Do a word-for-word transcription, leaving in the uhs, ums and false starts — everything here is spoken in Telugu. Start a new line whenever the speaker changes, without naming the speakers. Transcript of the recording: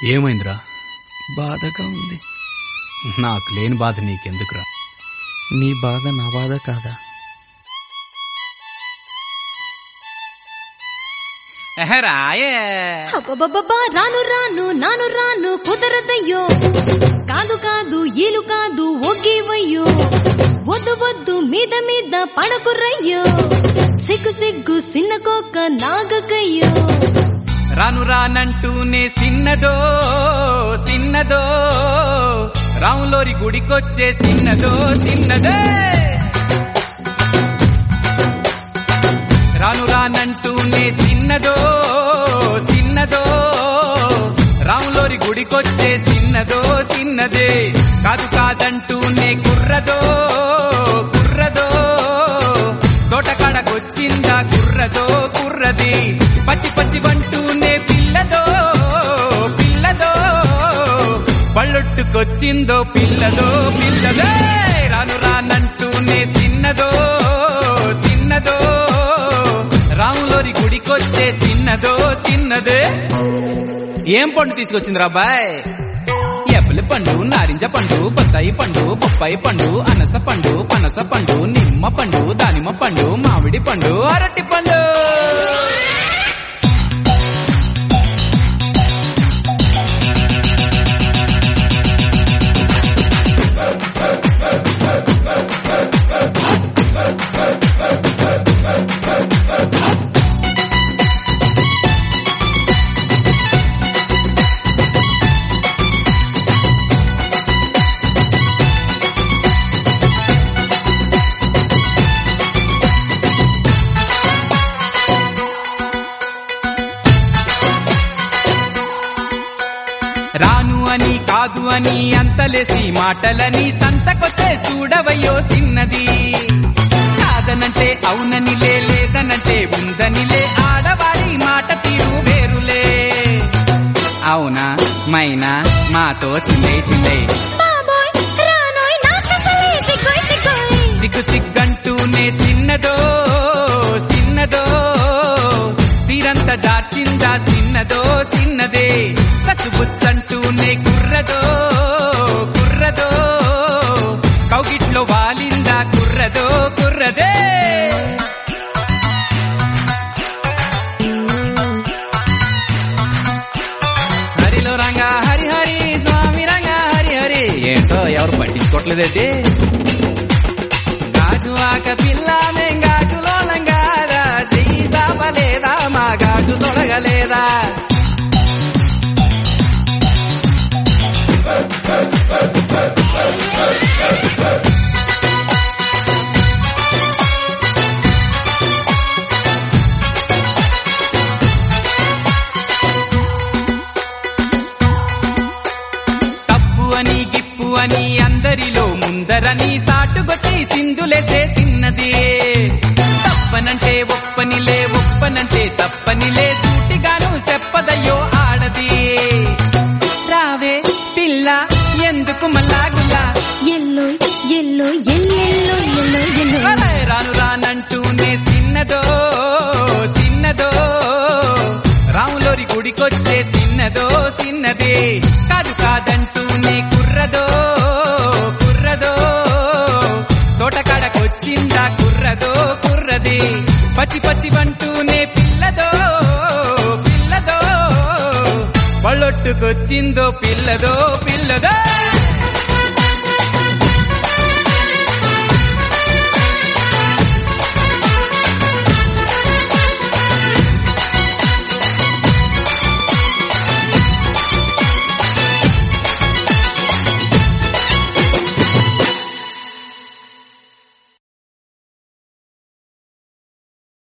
ఏమైందిరా?
బాధగా ఉంది.
నాకు లేని బాధ నీకెందుకురా?
నీ బాధ నా బాధ కాదా?
అబ్బబ్బబ్బా రాను రాను నాను రాను కుదరదయ్యో, కాదు కాదు ఈలు కాదు ఒగ్గివయ్యో, వద్దు వద్దు మీద మీద పడకురయ్యో, సిగ్గు సిగ్గు సిన్న కోక నాగకయ్యో.
రాను రానంటూనే సిన్నదో సిన్నదో, రాములోరి గుడికొచ్చే సిన్నదో సిన్నదే. రాను రానంటూనే సిన్నదో సిన్నదో, రాములోరి గుడికొచ్చే సిన్నదో సిన్నదే. కాదు కాదంటూనే కుర్రదో కుర్రదో, తోటకాడకొచ్చిందా కుర్రదో కుర్రది. పచ్చి పచ్చి వంటూనే పిల్లదో పిల్లదో, బళ్ళొట్టుకొచ్చిందో పిల్లదో పిల్లదే. రాను రానంటూనే సిన్నదో సిన్నదో, రాములోరి గుడికొచ్చే సిన్నదో సిన్నదే. ఏం పండు తీసుకొచ్చిందిరా అబ్బాయ్? ఎప్పలి పండు, నారింజ పండు, బత్తాయి పండు, బొప్పాయి పండు, అనస పండు, పనస పండు, నిమ్మ పండు, దానిమ్మ పండు, మామిడి పండు, అరటి పండు. రాను అని కాదు అని అంతలేసి మాటలని సంతకొచ్చే చూడవయ్యో సిన్నది. కాదనంటే అవుననిలే, లేదనంటే ఉందనిలే, ఆడవాడి మాట తీరు వేరులే. అవునా మైనా మాతో చిల్లే చిల్లే, సిగ్గు సిగ్గంటూనే సిన్నదో సిన్నదో, సిరంత జార్చిందా సిన్నదో సిన్నదే. కసుబుచ్చంటూనే కుర్రదో కుర్రదో, కౌగిట్లో వాలిందా కుర్రదో కుర్రదే. హరిలో రంగా హరి హరి, స్వామి రంగా హరి హరి. ఏంటో ఎవరు పట్టించుకోవట్లేదైతే. గాజు ఆక పిల్లానే గాజులో లంగారా, చెయ్యి సాపలేదా మా గాజు తొడగలేదా. తప్పు అని గిప్పు అని అందరిలో ముందరని సాటుగొచ్చి సింధులేసే సిన్నది. తప్పనంటే ఒప్పనిలే, ఒప్పనంటే తప్పనిలే, సూటిగాను చెప్పదయ్యో ఆడది. రావే పిల్ల ఎందుకు మల్లాగుల్లా,
ఎల్లో ఎల్లో ఎల్లెల్లో ఎల్లో ఎల్లో.
రాను రానంటూనే సిన్నదో సిన్నదో, రాములోరి గుడికొచ్చే సిన్నదో సిన్నదే. కాదు కాదంటూనే కుర్రదో కుర్రదో, తోటకాడకొచ్చిందా కుర్రదో కుర్రది. పచ్చి పచ్చి వంటూనే పిల్లదో పిల్లదో, బళ్ళొట్టుకొచ్చిందో పిల్లదో పిల్లదో.